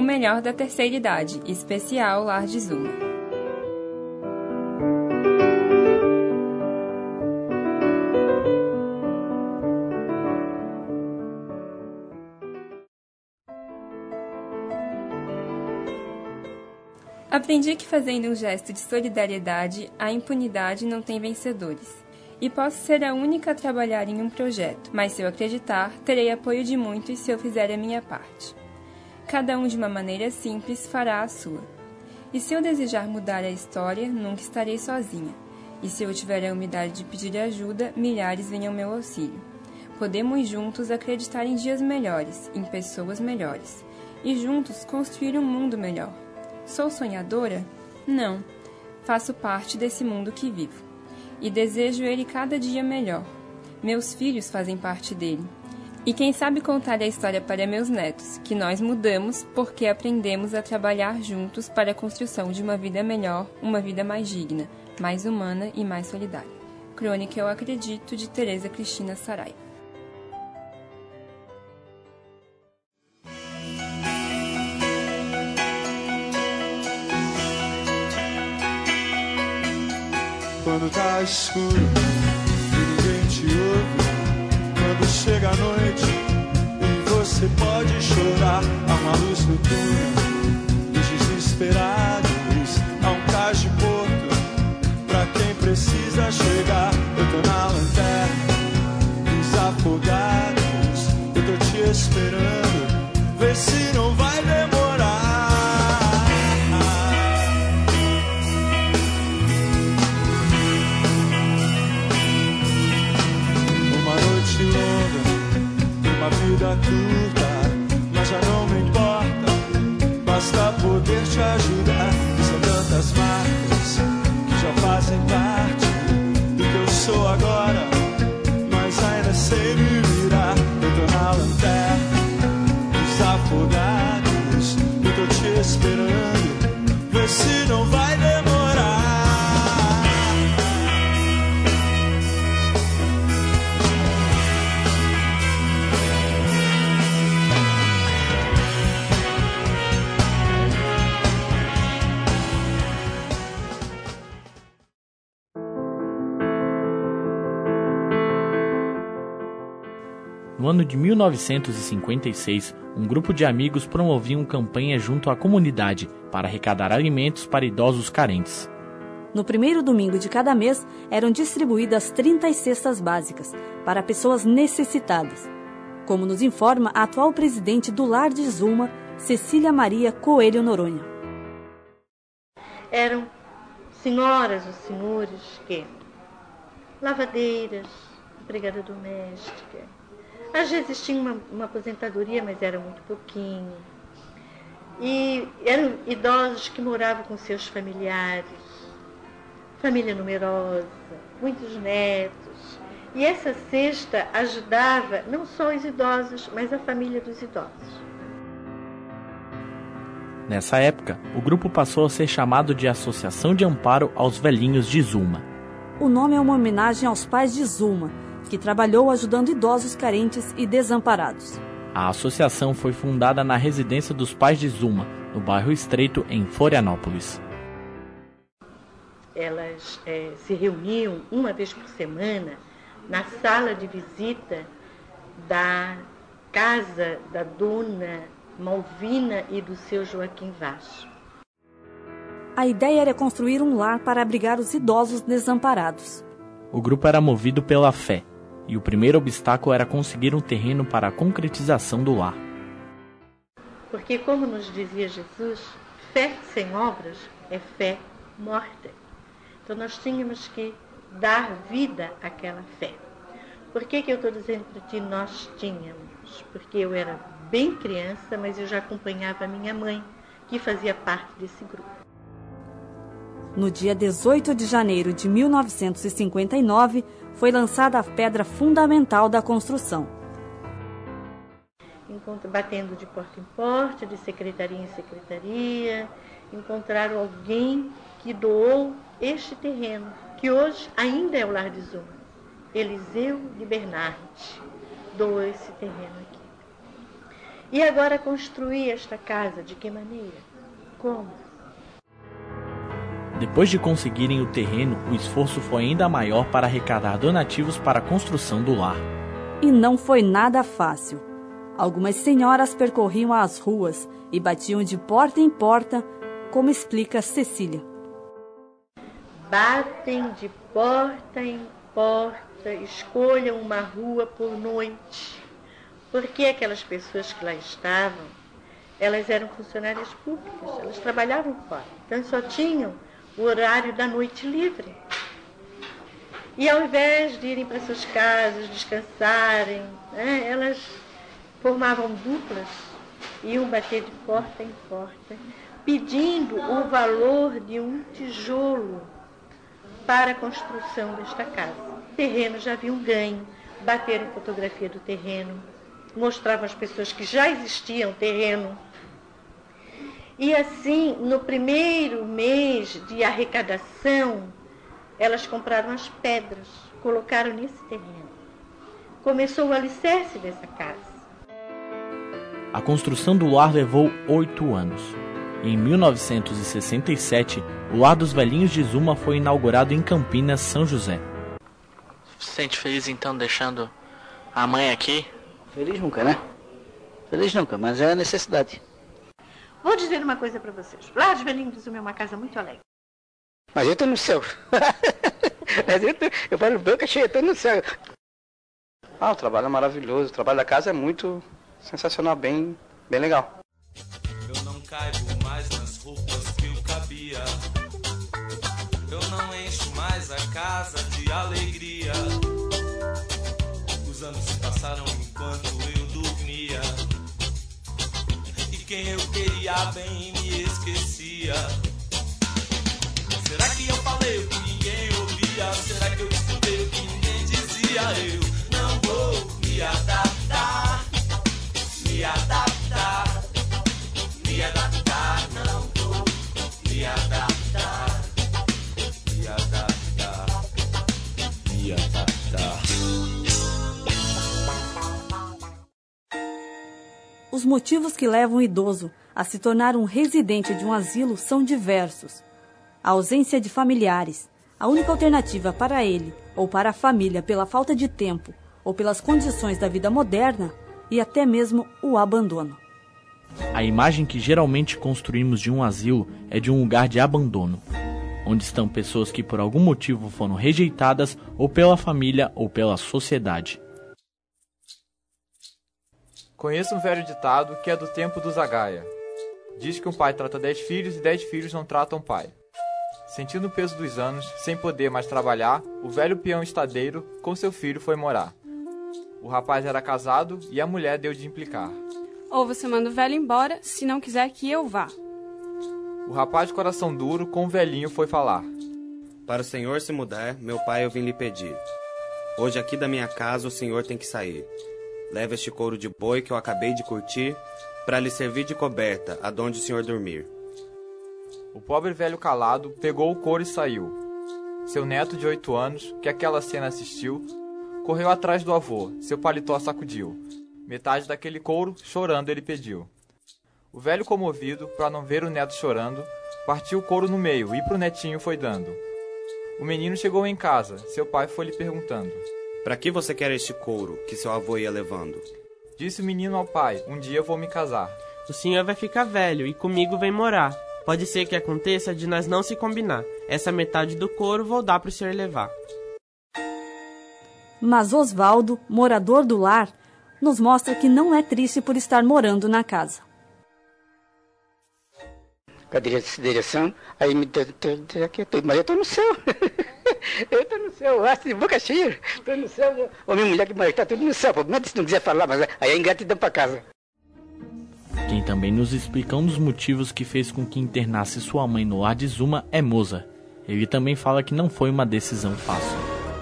melhor da terceira idade, especial Lar de Zuma. Aprendi que fazendo um gesto de solidariedade, a impunidade não tem vencedores. E posso ser a única a trabalhar em um projeto, mas se eu acreditar, terei apoio de muitos se eu fizer a minha parte. Cada um de uma maneira simples fará a sua. E se eu desejar mudar a história, nunca estarei sozinha. E se eu tiver a humildade de pedir ajuda, milhares venham ao meu auxílio. Podemos juntos acreditar em dias melhores, em pessoas melhores. E juntos construir um mundo melhor. Sou sonhadora? Não. Faço parte desse mundo que vivo. E desejo ele cada dia melhor. Meus filhos fazem parte dele. E quem sabe contar a história para meus netos, que nós mudamos porque aprendemos a trabalhar juntos para a construção de uma vida melhor, uma vida mais digna, mais humana e mais solidária. Crônica Eu Acredito, de Tereza Cristina Saraiva. Quando tá escuro e ninguém te ouve, quando chega a noite e você pode chorar, há uma luz no túnel dos desesperados, há um cais de porto pra quem precisa chegar. Eu tô na lanterna dos afogados, eu tô te esperando, vê se não vai demorar. Uma vida curta, mas já não me importa, basta poder te ajudar. São tantas marcas que já fazem parte do que eu sou agora, mas ainda sei me virar. Eu tô na lanterna dos afogados, eu tô te esperando, vê se não vai demorar. No ano de 1956, um grupo de amigos promovia uma campanha junto à comunidade para arrecadar alimentos para idosos carentes. No primeiro domingo de cada mês, eram distribuídas 30 cestas básicas para pessoas necessitadas, como nos informa a atual presidente do Lar de Zuma, Cecília Maria Coelho Noronha. Eram senhoras ou senhores que lavadeiras, empregada doméstica. Às vezes tinha uma aposentadoria, mas era muito pouquinho. E eram idosos que moravam com seus familiares, família numerosa, muitos netos. E essa cesta ajudava não só os idosos, mas a família dos idosos. Nessa época, o grupo passou a ser chamado de Associação de Amparo aos Velhinhos de Zuma. O nome é uma homenagem aos pais de Zuma, que trabalhou ajudando idosos carentes e desamparados. A associação foi fundada na residência dos pais de Zuma, no bairro Estreito, em Florianópolis. Elas se reuniam uma vez por semana na sala de visita da casa da dona Malvina e do seu Joaquim Vaz. A ideia era construir um lar para abrigar os idosos desamparados. O grupo era movido pela fé, e o primeiro obstáculo era conseguir um terreno para a concretização do lar. Porque, como nos dizia Jesus, fé sem obras é fé morta. Então nós tínhamos que dar vida àquela fé. Por que eu estou dizendo para ti nós tínhamos? Porque eu era bem criança, mas eu já acompanhava a minha mãe, que fazia parte desse grupo. No dia 18 de janeiro de 1959, foi lançada a pedra fundamental da construção. Batendo de porta em porta, de secretaria em secretaria, encontraram alguém que doou este terreno, que hoje ainda é o Lar de Zuma. Eliseu de Bernardi doou esse terreno aqui. E agora construir esta casa, de que maneira? Como? Depois de conseguirem o terreno, o esforço foi ainda maior para arrecadar donativos para a construção do lar. E não foi nada fácil. Algumas senhoras percorriam as ruas e batiam de porta em porta, como explica Cecília. Batem de porta em porta, escolham uma rua por noite. Porque aquelas pessoas que lá estavam, elas eram funcionárias públicas, elas trabalhavam fora. Então só tinham o horário da noite livre. E ao invés de irem para suas casas, descansarem, elas formavam duplas, iam bater de porta em porta, pedindo o valor de um tijolo para a construção desta casa. O terreno já haviam ganho, bateram fotografia do terreno, mostravam às pessoas que já existia um terreno. E assim, no primeiro mês de arrecadação, elas compraram as pedras, colocaram nesse terreno. Começou o alicerce dessa casa. A construção do lar levou 8 anos. E em 1967, o Lar dos Velhinhos de Zuma foi inaugurado em Campinas, São José. Se sente feliz então deixando a mãe aqui? Feliz nunca, né? Feliz nunca, mas é a necessidade. Vou dizer uma coisa para vocês. O Lar dos Velhinhos de Zuma é uma casa muito alegre. Mas eu tô no céu. eu falo boca cheia, eu tô no céu. O trabalho é maravilhoso. O trabalho da casa é muito sensacional, bem legal. Eu não caibo mais nas roupas que eu cabia. Eu não encho mais a casa de alegria. Os anos se passaram enquanto eu dormia. E quem eu queria bem me esquecia. Será que eu falei o que ninguém ouvia? Será que eu escutei o que ninguém dizia? Eu não vou me adaptar, me adaptar, me adaptar, não vou me adaptar, me adaptar, me adaptar. Os motivos que levam o idoso a se tornar um residente de um asilo são diversos. A ausência de familiares, a única alternativa para ele ou para a família pela falta de tempo ou pelas condições da vida moderna e até mesmo o abandono. A imagem que geralmente construímos de um asilo é de um lugar de abandono, onde estão pessoas que por algum motivo foram rejeitadas ou pela família ou pela sociedade. Conheço um velho ditado que é do tempo do Zagaia. Diz que um pai trata 10 filhos e 10 filhos não tratam o pai. Sentindo o peso dos anos, sem poder mais trabalhar, o velho peão estadeiro com seu filho foi morar. O rapaz era casado e a mulher deu de implicar. Ou você manda o velho embora, se não quiser que eu vá. O rapaz de coração duro com o velhinho foi falar. Para o senhor se mudar, meu pai eu vim lhe pedir. Hoje aqui da minha casa o senhor tem que sair. Leva este couro de boi que eu acabei de curtir, para lhe servir de coberta, aonde o senhor dormir. O pobre velho calado pegou o couro e saiu. Seu neto de 8 anos, que aquela cena assistiu, correu atrás do avô, seu paletó sacudiu. Metade daquele couro, chorando, ele pediu. O velho comovido, para não ver o neto chorando, partiu o couro no meio e pro netinho foi dando. O menino chegou em casa, seu pai foi lhe perguntando. Para que você quer este couro que seu avô ia levando? Disse o menino ao pai, um dia eu vou me casar. O senhor vai ficar velho e comigo vem morar. Pode ser que aconteça de nós não se combinar. Essa metade do couro vou dar pro senhor levar. Mas Osvaldo, morador do lar, nos mostra que não é triste por estar morando na casa. Cadeira de direção, aí me aqui tudo, mas eu tô no céu. Eu tô no céu, eu de boca cheia, tô no céu. Ô, minha mulher que mãe, tá tudo no céu, se não quiser falar, mas aí é ingratidão pra casa. Quem também nos explica um dos motivos que fez com que internasse sua mãe no lar de Zuma é Moza. Ele também fala que não foi uma decisão fácil.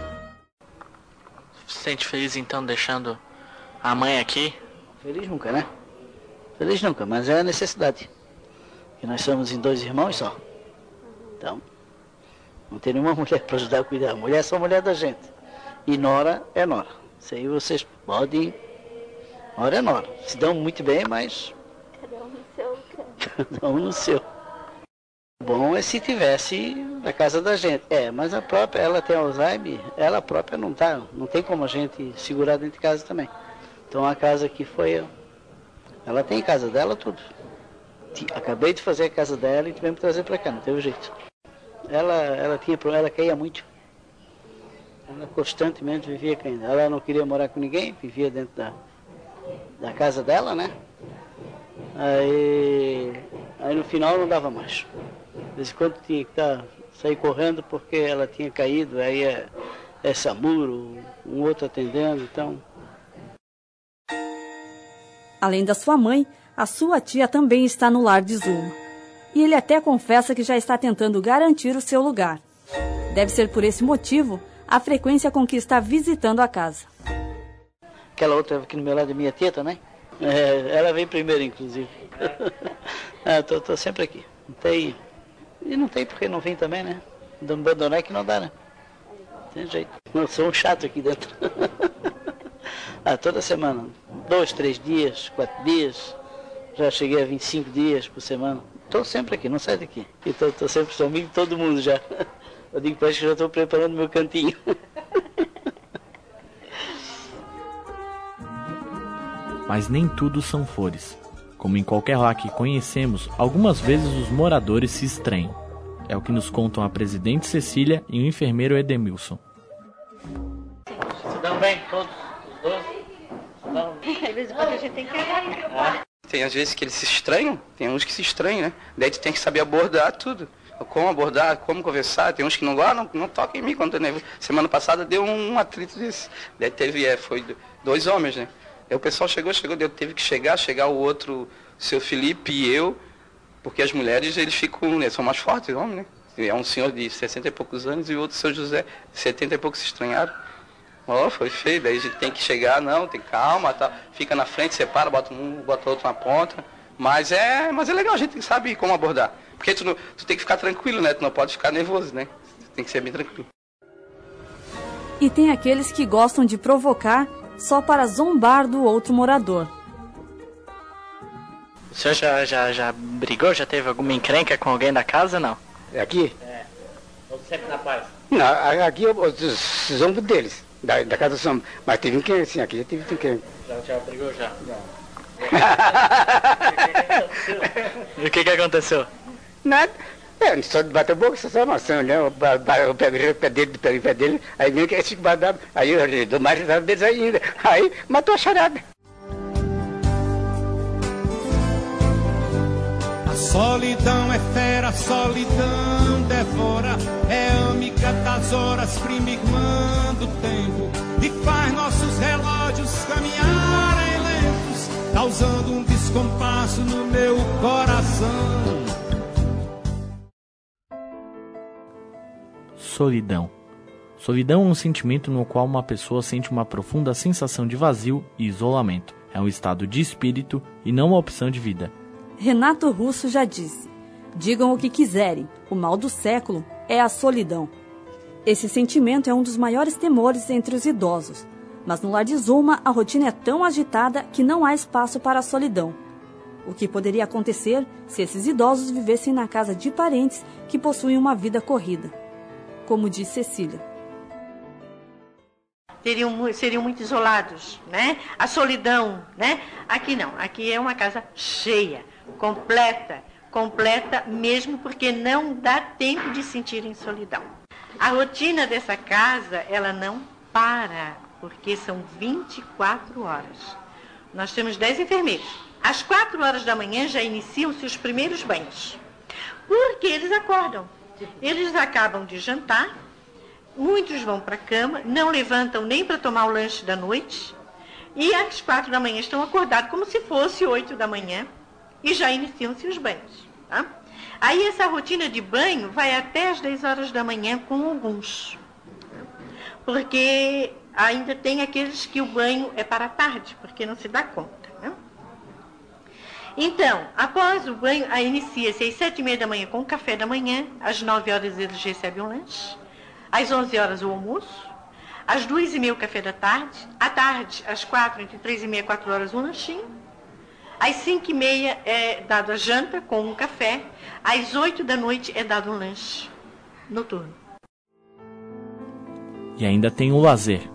Se sente feliz então deixando a mãe aqui? Feliz nunca, né? Feliz nunca, mas é a necessidade. E nós somos em 2 irmãos só. Então, não tem nenhuma mulher para ajudar a cuidar. Mulher é só mulher da gente. E nora é nora. Isso aí vocês podem Hora é nora. Se dão muito bem, mas... Cada um no seu canto. Cada um no seu. Bom é se tivesse na casa da gente. Mas a própria, ela tem Alzheimer, ela própria não tem como a gente segurar dentro de casa também. Então a casa aqui foi... Ela tem casa dela, tudo. Acabei de fazer a casa dela e tivemos que trazer para cá, não teve jeito. Ela tinha problema, ela caía muito. Ela constantemente vivia caindo. Ela não queria morar com ninguém, vivia dentro da casa dela, né? Aí no final não dava mais. De vez em quando tinha que sair correndo porque ela tinha caído, aí é SAMUR, um outro atendendo, então... Além da sua mãe, a sua tia também está no lar de Zuma. E ele até confessa que já está tentando garantir o seu lugar. Deve ser por esse motivo a frequência com que está visitando a casa. Aquela outra aqui no meu lado é minha tia também. Ela veio primeiro, inclusive. Tô sempre aqui. Não tem... E não tem porque não vem também, né? Não abandonar que não dá, né? Tem jeito. Eu sou um chato aqui dentro. Toda semana. 2, 3 dias, 4 dias. Já cheguei a 25 dias por semana. Estou sempre aqui, não saio daqui. Estou sempre, sou amigo de todo mundo já. Eu digo para eles que já estou preparando meu cantinho. Mas nem tudo são flores. Como em qualquer lar que conhecemos, algumas vezes os moradores se estranham. É o que nos contam a presidente Cecília e o enfermeiro Edemilson. Se dão bem todos os dois? Às vezes a gente tem que avaliar. Tem às vezes que eles se estranham, tem uns que se estranham, né? Daí tu tem que saber abordar tudo. Como abordar, como conversar. Tem uns que não gostam, não toca em mim quando eu nervoso. Semana passada deu um atrito desse. Daí foi 2 homens, né? Aí o pessoal chegou, teve que chegar o outro, o seu Felipe e eu, porque as mulheres, eles são mais fortes, homens, né? É um senhor de 60 e poucos anos e o outro, seu José, 70 e poucos, se estranharam. Foi feio, daí a gente tem que chegar, tem calma, tá? Fica na frente, separa, bota um, bota outro na ponta. Mas é legal, a gente sabe como abordar. Porque tu tem que ficar tranquilo, né? Tu não pode ficar nervoso, né? Tu tem que ser bem tranquilo. E tem aqueles que gostam de provocar só para zombar do outro morador. O senhor já brigou? Já teve alguma encrenca com alguém da casa, não? Aqui? Ou sempre na paz? Não, aqui eu zombo deles, da casa do zombo. Mas teve encrenca, sim, aqui já teve encrenca. Já brigou, já? Não. E o que aconteceu? Nada. Só bater a boca, só maçã, né? Eu pego o pé dele, aí vem que esse badado. Aí eu dou mais risada deles ainda. Aí matou a charada. A solidão é fera, a solidão devora. É amiga das horas, prima irmã do tempo. E faz nossos relógios caminharem lentos, causando um descompasso no meu coração. Solidão. Solidão é um sentimento no qual uma pessoa sente uma profunda sensação de vazio e isolamento. É um estado de espírito e não uma opção de vida. Renato Russo já disse: digam o que quiserem, o mal do século é a solidão. Esse sentimento é um dos maiores temores entre os idosos. Mas no lar de Zuma, a rotina é tão agitada que não há espaço para a solidão. O que poderia acontecer se esses idosos vivessem na casa de parentes que possuem uma vida corrida? Como diz Cecília. Seriam muito isolados, né? A solidão, né? Aqui não, aqui é uma casa cheia, completa mesmo, porque não dá tempo de sentirem solidão. A rotina dessa casa, ela não para, porque são 24 horas. Nós temos 10 enfermeiros. Às 4 horas da manhã já iniciam-se os primeiros banhos, porque eles acordam. Eles acabam de jantar, muitos vão para a cama, não levantam nem para tomar o lanche da noite, e às 4 da manhã estão acordados como se fosse 8 da manhã, e já iniciam-se os banhos. Tá? Aí essa rotina de banho vai até às 10 horas da manhã com alguns, porque ainda tem aqueles que o banho é para a tarde, porque não se dá conta. Né? Então, após o banho, inicia-se às 7h30 da manhã com o café da manhã, às 9 horas eles recebem o lanche, às 11 horas o almoço, Às 2h30 o café da tarde. À tarde, às 4, entre 3h30 e 4 horas, um lanchinho. Às 5h30 é dado a janta com um café. Às 8 da noite é dado um lanche noturno. E ainda tem o lazer.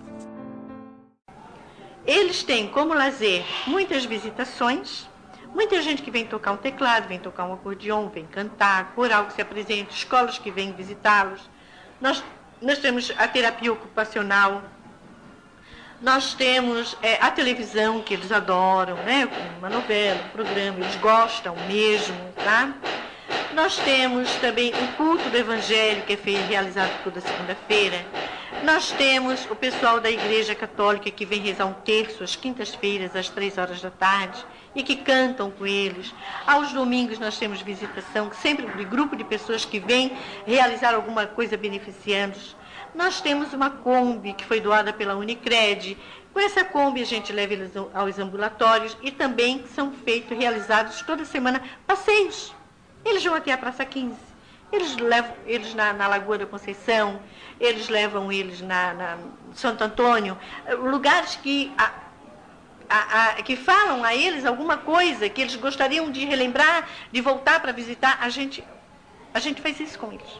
Eles têm como lazer muitas visitações, muita gente que vem tocar um teclado, vem tocar um acordeon, vem cantar, coral que se apresenta, escolas que vêm visitá-los. Nós temos a terapia ocupacional, nós temos a televisão que eles adoram, né? Uma novela, um programa, eles gostam mesmo, tá? Nós temos também o culto do Evangelho, que é realizado toda segunda-feira. Nós temos o pessoal da Igreja Católica que vem rezar um terço às quintas-feiras, às 3 horas da tarde, e que cantam com eles. Aos domingos nós temos visitação, sempre de grupo de pessoas que vêm realizar alguma coisa beneficiando-os. Nós temos uma Kombi que foi doada pela Unicred. Com essa Kombi a gente leva eles aos ambulatórios e também são realizados toda semana passeios. Eles vão até a Praça 15, eles levam eles na Lagoa da Conceição, eles levam eles na Santo Antônio, lugares que falam a eles alguma coisa que eles gostariam de relembrar, de voltar para visitar. A gente faz isso com eles.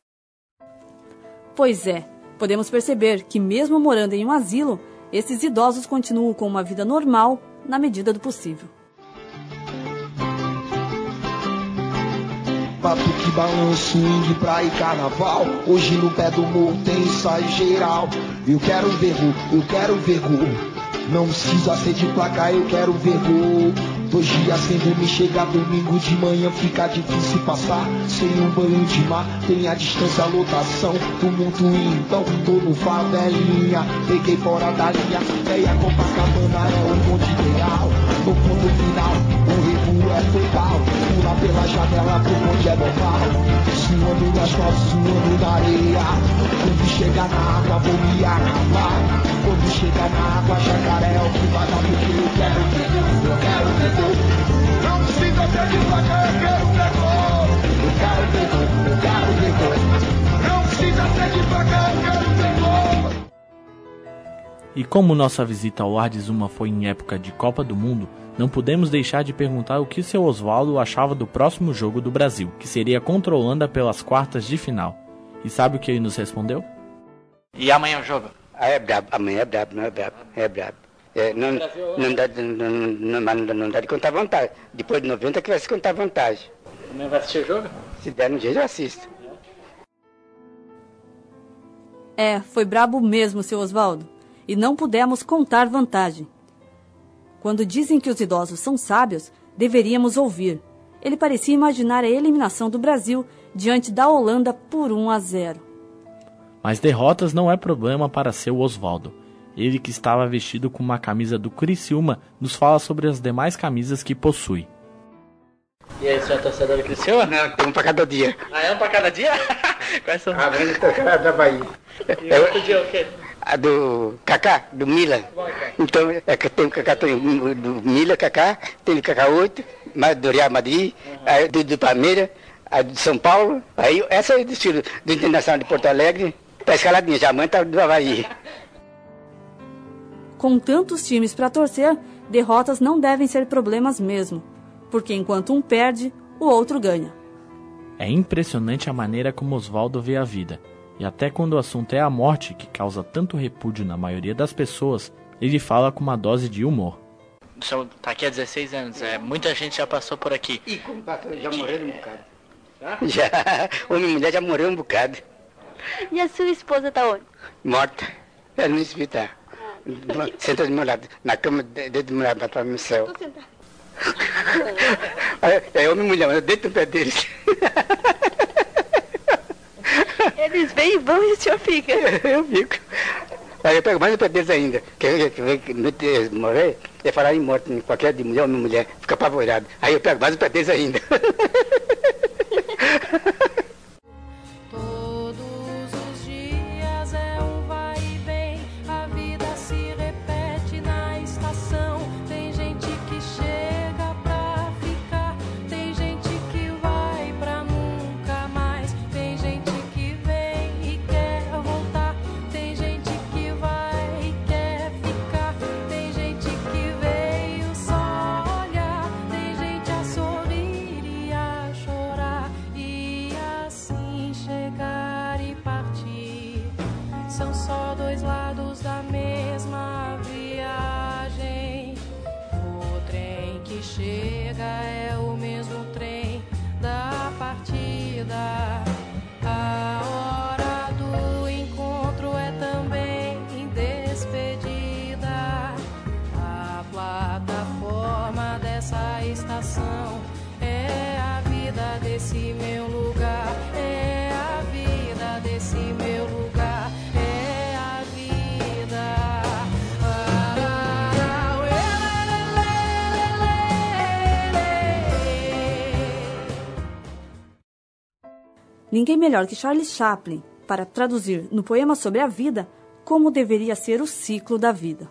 Pois é, podemos perceber que mesmo morando em um asilo, esses idosos continuam com uma vida normal na medida do possível. Batuque, balanço, swing, praia e carnaval. Hoje no pé do morro tem ensaio geral. Eu quero ver gol. Não precisa ser de placa, eu quero ver gol. 2 dias sem dormir, chega domingo de manhã, fica difícil passar sem um banho de mar. Tem a distância, a lotação, tumulto, então tô no favelinha. Peguei fora da linha, veia Copacabana é o monte ideal. No ponto final, o recuo é total. Pula pela janela pro monte é normal. Suando nas costas, suando na areia. Quando chegar na água, vou me acabar. Quando chegar na água, jacaré é o que vai dar, porque eu quero ver gol. Não precisa ser de placa, eu quero ver gol. Eu quero ver gol. Não precisa ser de placa, eu quero ver gol. E como nossa visita ao Lar de Zuma foi em época de Copa do Mundo, não pudemos deixar de perguntar o que seu Oswaldo achava do próximo jogo do Brasil, que seria contra a Holanda pelas quartas de final. E sabe o que ele nos respondeu? E amanhã o jogo? Amanhã é brabo, não é brabo, é brabo. Não dá de contar vantagem. Depois de 90 que vai se contar vantagem. Amanhã vai assistir o jogo? Se der no dia eu assisto. Foi brabo mesmo, seu Oswaldo. E não pudemos contar vantagem. Quando dizem que os idosos são sábios, deveríamos ouvir. Ele parecia imaginar a eliminação do Brasil diante da Holanda por 1-0. Mas derrotas não é problema para seu Oswaldo. Ele, que estava vestido com uma camisa do Criciúma, nos fala sobre as demais camisas que possui. E aí, você é torcedor do Criciúma? Não, tem um para cada dia. Ah, é um para cada dia? Quais são? A grande torcedora da Bahia. E o outro dia o quê? A do Kaká, do Mila. Então, que tem o Kaká do Mila, Kaká, tem o Kaká 8, do Real Madrid, aí do Palmeiras, a do São Paulo. Aí essa é do estilo do Internacional de Porto Alegre, tá escaladinha, já a mãe tá do Havaí. Com tantos times para torcer, derrotas não devem ser problemas mesmo, porque enquanto um perde, o outro ganha. É impressionante a maneira como Oswaldo vê a vida. E até quando o assunto é a morte, que causa tanto repúdio na maioria das pessoas, ele fala com uma dose de humor. O senhor tá aqui há 16 anos, muita gente já passou por aqui. E como passou, já morreu um bocado. Já, homem e mulher já morreu um bocado. E a sua esposa tá onde? Morta, ela no hospital. Senta do meu lado, na cama do meu lado, para o céu. Tô sentada. É homem e mulher, mas eu deito no pé deles. Eles vêm e vão e o senhor fica. Eu fico. Aí eu pego mais no pé deles ainda. Quer morrer? É falar em morte, em qualquer de mulher ou mulher, fica apavorado. Aí eu pego mais no pé deles ainda. dois lados da mesma viagem. O trem que chega é o mesmo trem da partida. A hora do encontro é também despedida. A plataforma dessa estação é a vida desse meu lugar. É a vida desse meu lugar. É a vida. Ninguém melhor que Charles Chaplin para traduzir no poema sobre a vida como deveria ser o ciclo da vida.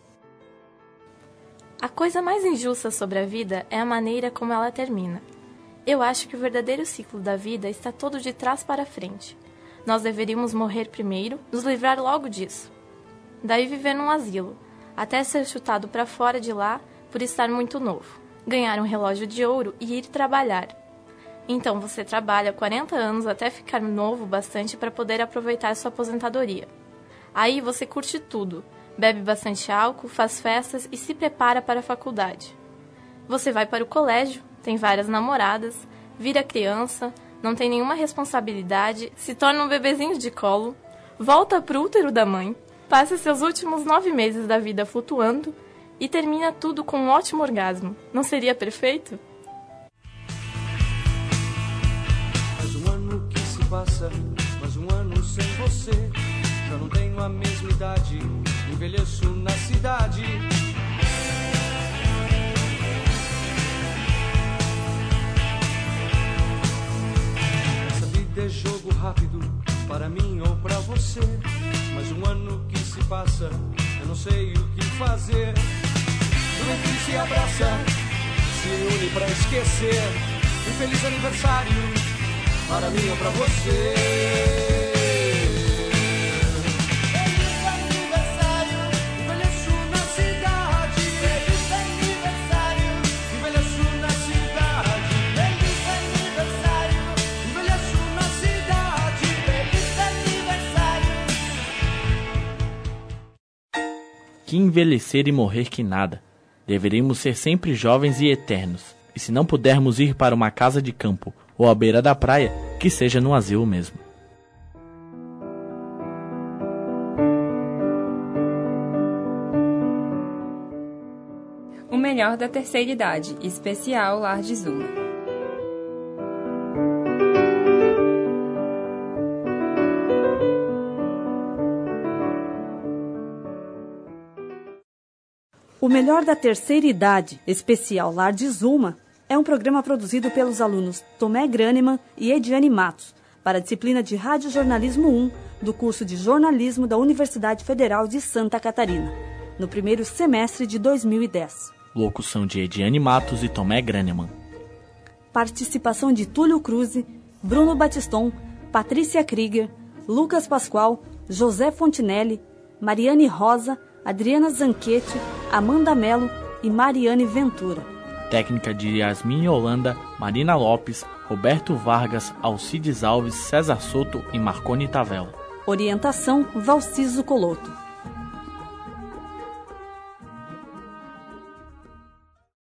A coisa mais injusta sobre a vida é a maneira como ela termina. Eu acho que o verdadeiro ciclo da vida está todo de trás para frente. Nós deveríamos morrer primeiro, nos livrar logo disso. Daí viver num asilo, até ser chutado para fora de lá por estar muito novo, ganhar um relógio de ouro e ir trabalhar. Então você trabalha 40 anos até ficar novo bastante para poder aproveitar sua aposentadoria. Aí você curte tudo, bebe bastante álcool, faz festas e se prepara para a faculdade. Você vai para o colégio, tem várias namoradas, vira criança, não tem nenhuma responsabilidade, se torna um bebezinho de colo, volta pro útero da mãe, passa seus últimos 9 meses da vida flutuando e termina tudo com um ótimo orgasmo. Não seria perfeito? Mais um ano que se passa, mais um ano sem você. Já não tenho a mesma idade, envelheço na cidade. Essa vida é jogo rápido, para mim ou pra você. Mais um ano que se passa, eu não sei o que fazer. Tudo que se abraça, se une pra esquecer. Um feliz aniversário, para mim ou pra você. Que envelhecer e morrer que nada. Deveríamos ser sempre jovens e eternos. E se não pudermos ir para uma casa de campo ou à beira da praia, que seja no asilo mesmo. O melhor da terceira idade, especial Lar de Zuma. O melhor da terceira idade, especial Lar de Zuma, é um programa produzido pelos alunos Tomé Graneman e Ediane Matos, para a disciplina de Radiojornalismo 1 do curso de Jornalismo da Universidade Federal de Santa Catarina, no primeiro semestre de 2010. Locução de Ediane Matos e Tomé Graneman. Participação de Túlio Cruz, Bruno Batiston, Patrícia Krieger, Lucas Pascoal, José Fontinelli, Mariane Rosa, Adriana Zanchetti, Amanda Mello e Mariane Ventura. Técnica de Yasmin Holanda, Marina Lopes, Roberto Vargas, Alcides Alves, César Soto e Marconi Tavella. Orientação Valciso Coloto.